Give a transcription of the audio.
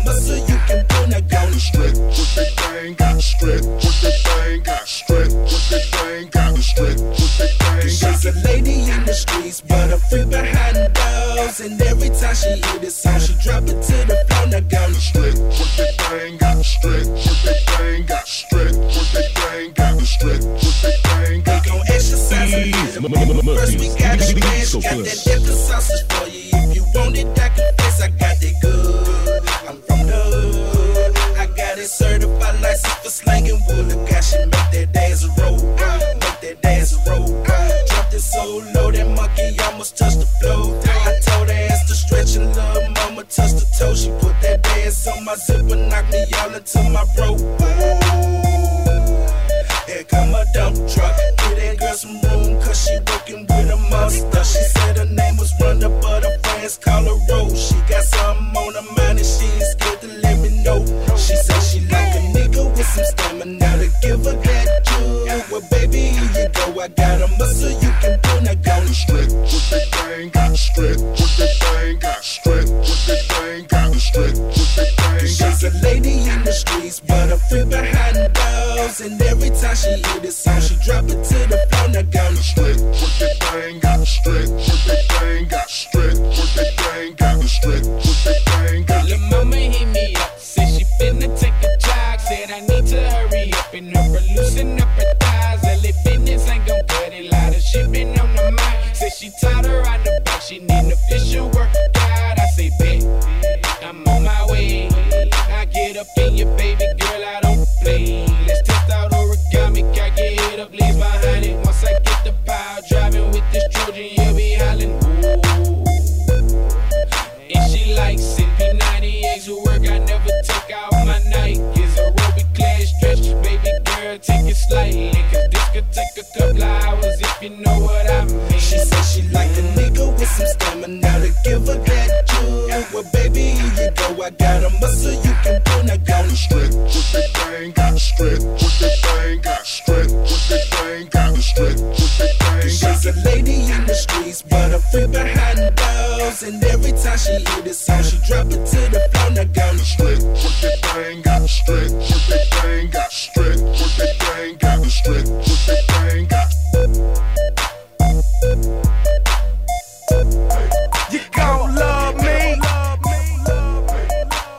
muscle you can pull. Now go and stretch. What that thing got stretch. What that thing got stretch. What that thing got stretch. What that thing got. She's a lady in the streets, but a freak behind the doors. And every time she hear this song, she drop it to the floor. Now go and stretch. What that thing got stretch. What that thing got stretch. What that thing got stretch. What that thing got. We gon' exercise a little. First we gotta stretch. Got that different sausage for you. If you want it, I confess I got it good. I'm from the hood. I got it certified license for slanging wood. Look how she make that dance roll. Make that dance roll. Dropped it so low, that monkey almost touched the floor. I told her ass to stretch and little mama touched the toe. She put that dance on my zipper, knocked me all into my bro. Here come a dump truck. Give that girl some room, cause she working with a monster. She said her name was Rhonda, but her friends call her Rose. She got something on her mind and she ain't scared to let me know. She said she like a nigga with some stamina to give her that juice. Well, baby, here you go. I got a muscle you can pull. Now go and stretch. What that thing got stretch. What that thing got stretch. What that thing got stretch. What that thing got. She's a lady in the streets, but a freak behind the doors. And every time she hear this song, she drop it to the floor. Now go and stretch. What that thing got stretch. What that thing got stretch. What that thing got stretch. What that thing got. Lil' mama hit me up, said she finna take a jog. Said I need to hurry up and loosen up her thighs. LA Fitness ain't gon' cut it, lot of shit been on the mind. Said she tied her out the back, she need an official workout. I say bet, I'm on my way. I get up in your baby girl, I don't play. Let's test out origami, can I get hit up, leaves behind it. Once I get the power, driving with this Trojan, you'll be hollering, ooh. And she likes CP98 who work, I never take out my Nikes. Aerobic class stretch, baby girl, take it slightly. Cause this could take a couple of hours if you know what I mean. She said she like a nigga with some stamina to give her that juice. Well, baby, here you go. I got a muscle you can pull.